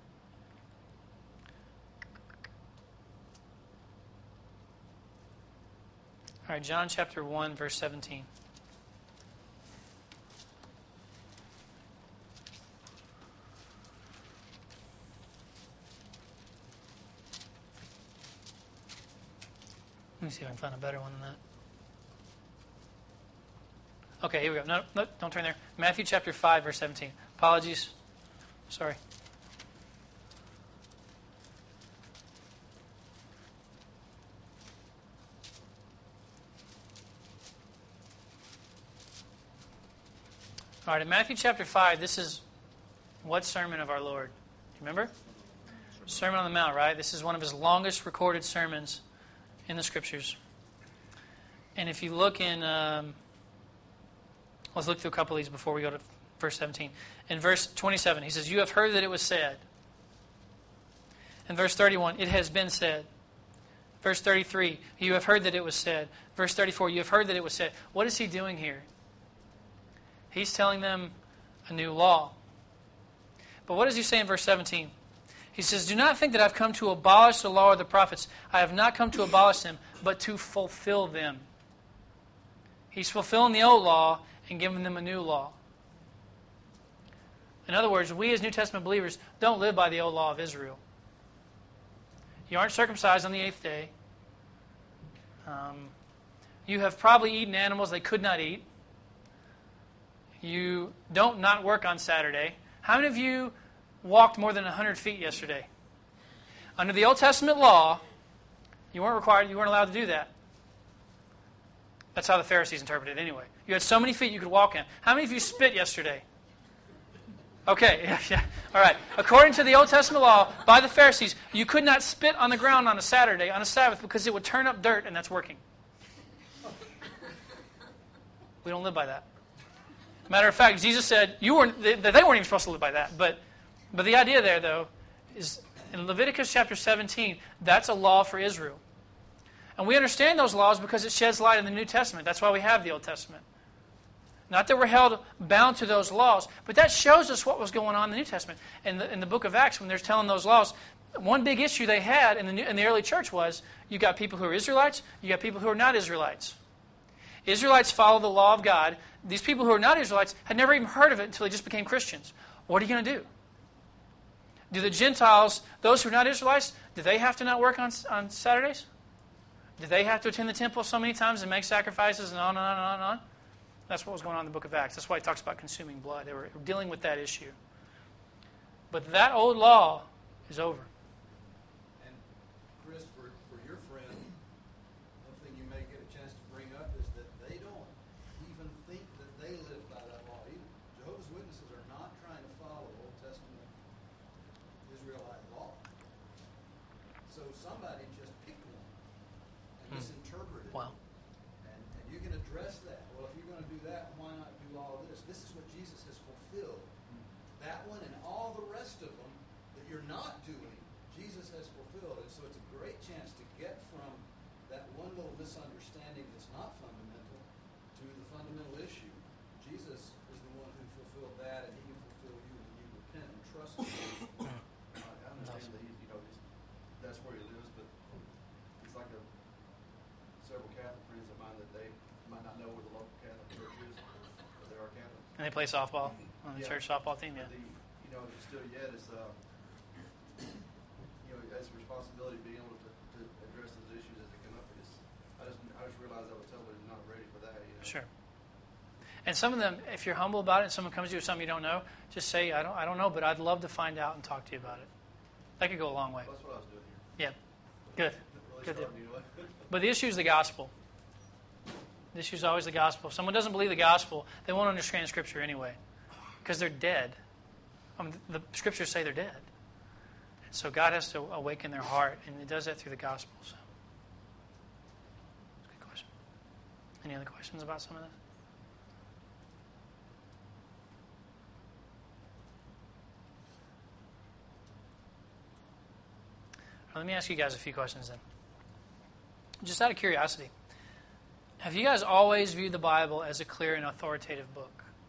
all right, John chapter one, verse seventeen. Let me see if I can find a better one than that. Okay, here we go. No, no, don't turn there. Matthew chapter five, verse seventeen. Apologies. Sorry. All right, in Matthew chapter five, this is what sermon of our Lord? You remember? Sermon on the Mount, right? This is one of his longest recorded sermons in the Scriptures. And if you look in, um, let's look through a couple of these before we go to verse seventeen. In verse twenty-seven, he says, you have heard that it was said. In verse thirty-one, it has been said. Verse thirty-three, you have heard that it was said. Verse thirty-four, you have heard that it was said. What is he doing here? He's telling them a new law. But what does he say in verse seventeen? He says, do not think that I've come to abolish the law or the prophets. I have not come to abolish them, but to fulfill them. He's fulfilling the old law and giving them a new law. In other words, we as New Testament believers don't live by the old law of Israel. You aren't circumcised on the eighth day. Um, you have probably eaten animals they could not eat. you don't not work on Saturday. How many of you walked more than one hundred feet yesterday? Under the Old Testament law, you weren't required, you weren't allowed to do that. That's how the Pharisees interpreted it anyway. You had so many feet you could walk in. How many of you spit yesterday? Okay, yeah, yeah. All right. According to the Old Testament law, by the Pharisees, you could not spit on the ground on a Saturday, on a Sabbath, because it would turn up dirt, and that's working. We don't live by that. Matter of fact, Jesus said you weren't. They, they weren't even supposed to live by that. But, but the idea there, though, is in Leviticus chapter seventeen. That's a law for Israel, and we understand those laws because it sheds light in the New Testament. That's why we have the Old Testament. Not that we're held bound to those laws, but that shows us what was going on in the New Testament. In the, in the book of Acts, when they're telling those laws, one big issue they had in the, New, in the early church was you got people who are Israelites, you got people who are not Israelites. Israelites follow the law of God. These people who are not Israelites had never even heard of it until they just became Christians. What are you going to do? Do the Gentiles, those who are not Israelites, do they have to not work on, on Saturdays? Do they have to attend the temple so many times and make sacrifices and on and on and on and on? That's what was going on in the book of Acts. That's why it talks about consuming blood. They were dealing with that issue. But that old law is over. And Chris, for, for your friend, one thing you may get a chance to bring up is that they don't even think that they live by that law either. Jehovah's Witnesses are not trying to follow Old Testament Israelite law. So somebody just picked one and Hmm. misinterpreted it. Wow. And, and you can address that. Well, if you're going to do that, why not do all of this? This is what Jesus has fulfilled. That one and all the rest of them that you're not doing, Jesus has fulfilled. And so it's a great chance to get from that one little misunderstanding that's not fundamental to the fundamental issue. Jesus is the one who fulfilled that, and he can fulfill you when you repent and trust him. I I understand that he, you know, he's, that's where he lives, but it's like a, several Catholic friends of mine that they might not know where the local Catholic church is, but they are Catholic. And they play softball on the Yeah. church softball team, yeah. The, you know, it's still yet, it's, uh, you know, it's a responsibility being able to, to address those issues as they come up. It's, I just, I just realized I was totally not ready for that, you know. Sure. And some of them, if you're humble about it and someone comes to you with something you don't know, just say, I don't I don't know, but I'd love to find out and talk to you about it. That could go a long way. That's what I was doing here. Yeah. Good. Really Good deal. starting, you know. But the issue is the gospel. The issue is always the gospel. If someone doesn't believe the gospel, they won't understand Scripture anyway, because they're dead. I mean, the Scriptures say they're dead. And so God has to awaken their heart, and He does that through the gospel. So, that's a good question. Any other questions about some of this? Let me ask you guys a few questions then. Just out of curiosity, have you guys always viewed the Bible as a clear and authoritative book?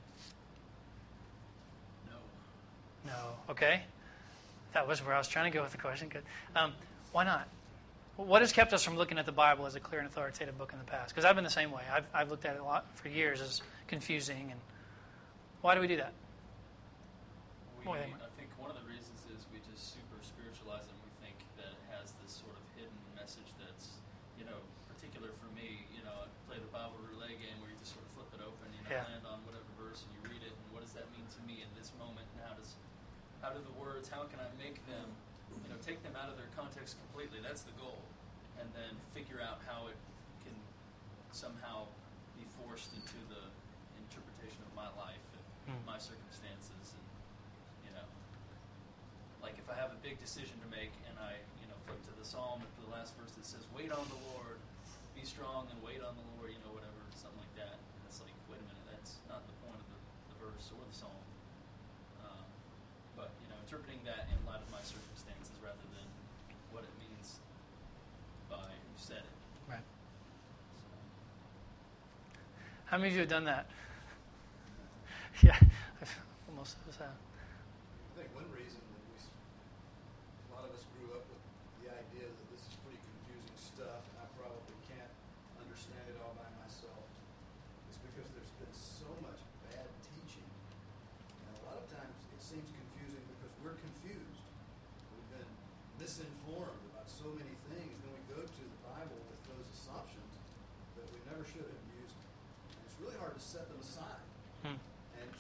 No. No. Okay. That was where I was trying to go with the question. Good. Um, why not? What has kept us from looking at the Bible as a clear and authoritative book in the past? Because I've been the same way. I've, I've looked at it a lot for years as confusing. And why do we do that? We, More than- I think one of the reasons is we just super spiritualize it. We think that it has this sort of hidden message that's, you know, particular for me. You know, I play the Bible roulette game where you just sort of flip it open, you know, Yeah. land on whatever verse and you read it, and what does that mean to me in this moment? And how does, how do the words, how can I make them, you know, take them out of their context completely? That's the goal, and then figure out how it can somehow be forced into the interpretation of my life and Hmm. my circumstances, and you know, like if I have a big decision to make and I, you know, flip to the Psalm at the last verse that says, "Wait on the Lord, be strong and wait on the Lord," you know, whatever, something like that. And it's like, wait a minute, that's not the point of the, the verse or the Psalm. Um, but you know, interpreting that in light of my circumstances rather than what it means by who said it. Right. So, How many of you have done that? Yeah. Most of us have. I think one reason that we, s- a lot of us grew up with the idea that this is pretty confusing stuff and I probably can't understand it all by myself is because there's been so much bad teaching. And a lot of times it seems confusing because we're confused. We've been misinformed about so many things. Then we go to the Bible with those assumptions that we never should have used. And it's really hard to set them aside. Hmm. And,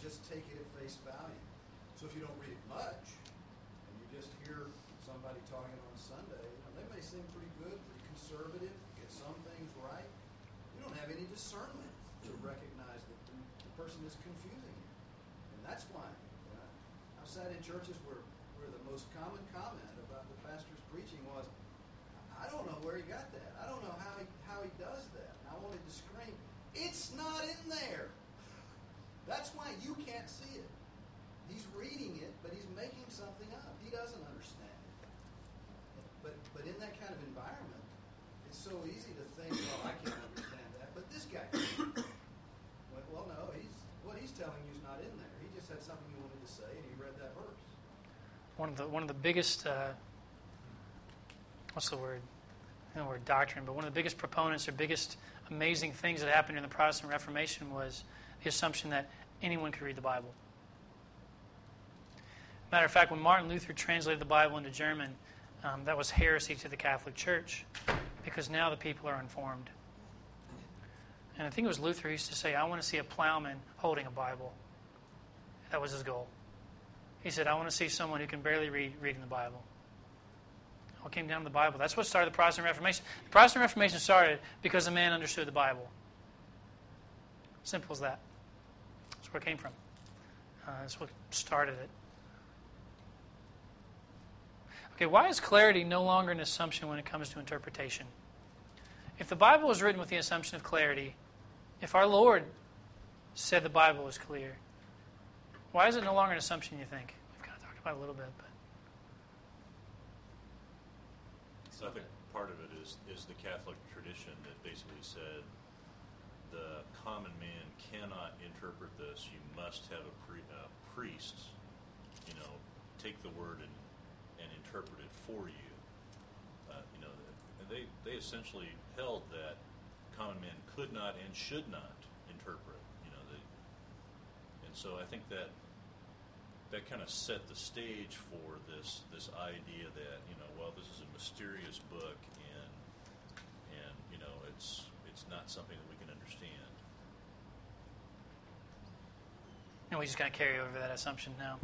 face value. So if you don't read it much, and you just hear somebody talking on Sunday, you know, they may seem pretty good, pretty conservative, get some things right. You don't have any discernment to recognize that the, the person is confusing you. And that's why, you know, I've sat in churches where, where the most common comment about the pastor's preaching was, I don't know where he got that. I don't know how he, how he does that. And I wanted to scream, it's not in there. That's why you can't see it. He's reading it, but he's making something up. He doesn't understand it. But but in that kind of environment, it's so easy to think, well, I can't understand that, but this guy can. Well, well, no, he's what he's telling you is not in there. He just had something he wanted to say, and he read that verse. One of the one of the biggest, uh, what's the word? I don't know the word doctrine, but one of the biggest proponents or biggest amazing things that happened in the Protestant Reformation was the assumption that anyone could read the Bible. Matter of fact, when Martin Luther translated the Bible into German, um, that was heresy to the Catholic Church, because now the people are informed. And I think it was Luther who used to say, I want to see a plowman holding a Bible. That was his goal. He said, I want to see someone who can barely read reading the Bible. It all came down to the Bible. That's what started the Protestant Reformation. The Protestant Reformation started because a man understood the Bible. Simple as that. That's where it came from. Uh, that's what started it. Okay, why is clarity no longer an assumption when it comes to interpretation? If the Bible was written with the assumption of clarity, if our Lord said the Bible was clear, why is it no longer an assumption, you think? We've kind of talked about it a little bit, but... So I think part of it is, is the Catholic tradition that basically said the common man cannot interpret this. You must have a pre, uh, priest, you know, take the word and, and interpret it for you. Uh, you know, and they, they essentially held that common man could not and should not interpret. You know, they, and so I think that that kind of set the stage for this this idea that, you know, well, this is a mysterious book, and and you know, it's it's not something that we can understand. And we just kind of carry over that assumption now.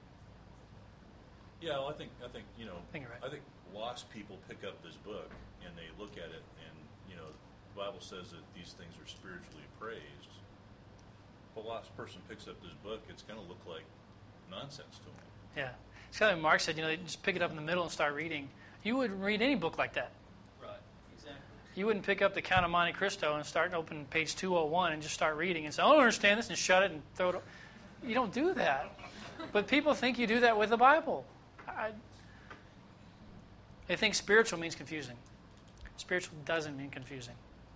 Yeah, well, I think I think you know I think you're right. I think lost people pick up this book and they look at it, and you know, the Bible says that these things are spiritually appraised. If a lost person picks up this book, it's going to look like nonsense to them. Yeah. It's kind of like Mark said, you know, just pick it up in the middle and start reading. You wouldn't read any book like that. Right, exactly. You wouldn't pick up the Count of Monte Cristo and start open page two oh one and just start reading and say, I don't understand this, and shut it and throw it. You don't do that. But people think you do that with the Bible. I, they think spiritual means confusing. Spiritual doesn't mean confusing.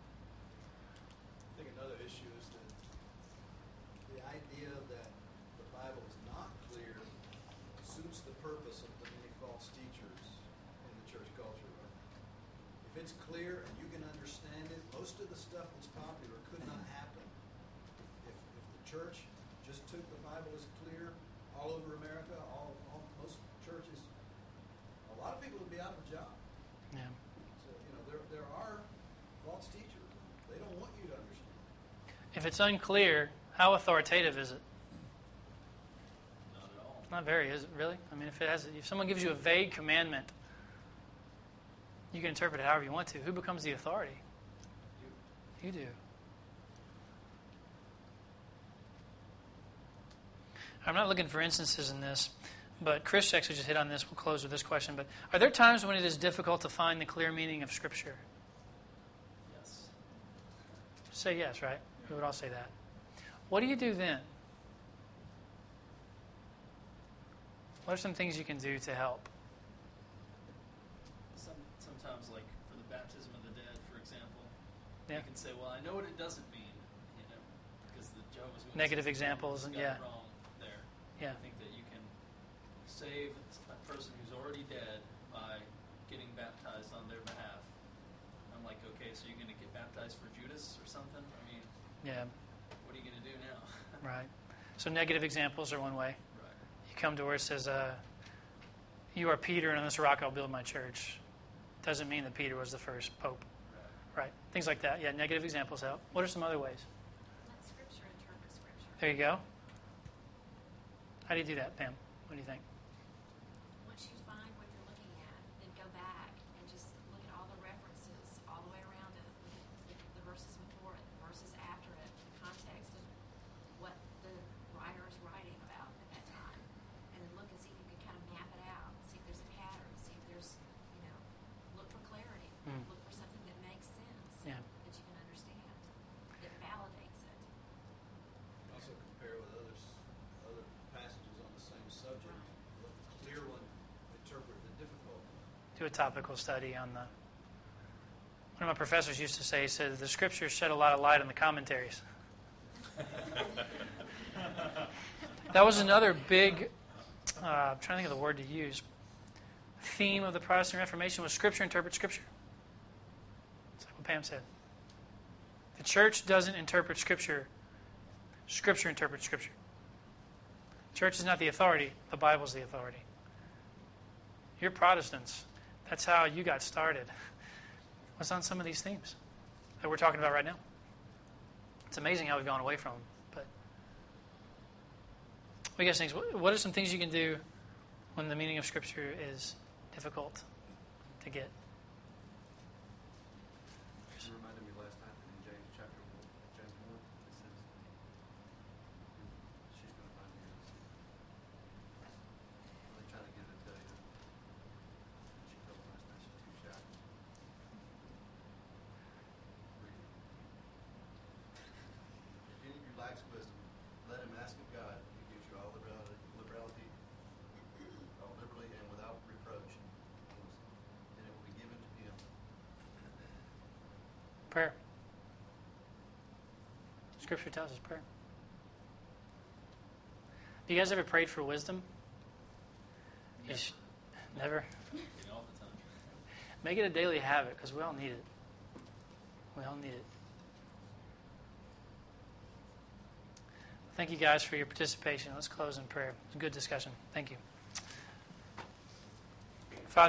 I think another issue is that the idea that the Bible is not clear suits the purpose of the many false teachers in the church culture. If it's clear and you can understand it, most of the stuff that's popular could not happen. If, if, if the church just took the Bible as clear all over America, all, all most churches, a lot of people would be out of a job. Yeah. So, you know, there there are false teachers. They don't want you to understand. If it's unclear, how authoritative is it? Not at all. Not very, is it really? I mean, if it has, if someone gives you a vague commandment, you can interpret it however you want to. Who becomes the authority? You. You do. I'm not looking for instances in this, but Chris actually just hit on this. We'll close with this question. But are there times when it is difficult to find the clear meaning of Scripture? Yes. Say yes, right? We would all say that. What do you do then? What are some things you can do to help? Some, sometimes, like for the baptism of the dead, for example, Yeah. you can say, well, I know what it doesn't mean, you know, because the Jehovah's Witnesses Negative examples, got and yeah. it wrong there. Yeah. I think that you can save a person who's already dead by getting baptized on their behalf. I'm like, okay, so you're going to get baptized for Judas or something? I mean, Yeah, what are you going to do now? right. So negative examples are one way. Right. You come to where it says, uh, you are Peter, and on this rock I'll build my church. Doesn't mean that Peter was the first pope. Right. Right. Things like that. Yeah, negative examples help. What are some other ways? Let Scripture interpret Scripture. There you go. How do you do that, Pam? What do you think? Once you find what you're looking at, then go back and just look at all the references all the way around it. Look at the verses before it, the verses after it, the context of what the writer is writing about at that time. And then look and see if you can kind of map it out, see if there's a pattern, see if there's, you know, look for clarity, Mm. look for something that makes sense, Yeah. that you can understand, that validates it. Also compare with others, other passages on the same subject. Let the clear one interpret the difficult one. Do a topical study on the. One of my professors used to say, he said, the scriptures shed a lot of light on the commentaries. That was another big, uh, I'm trying to think of the word to use, theme of the Protestant Reformation was Scripture interprets Scripture. That's what Pam said. The church doesn't interpret Scripture. Scripture interprets Scripture. Church is not the authority. The Bible's the authority. You're Protestants. That's how you got started. Was on some of these themes that we're talking about right now. It's amazing how we've gone away from them. But what do you guys think? What are some things you can do when the meaning of Scripture is difficult to get? It reminded me last night in James chapter one, James one, it says, she's going to find you. I'm really trying to get her to tell you. She told me last night she's too shy. Read it. If any of you lacks wisdom, let him ask of God, who gives you all liberality, liberality, all liberally and without reproach, and it will be given to him. Prayer. Scripture tells us prayer. Have you guys ever prayed for wisdom? You sh- Never? You know, all the time. Make it a daily habit because we all need it. We all need it. Thank you guys for your participation. Let's close in prayer. It was a good discussion. Thank you.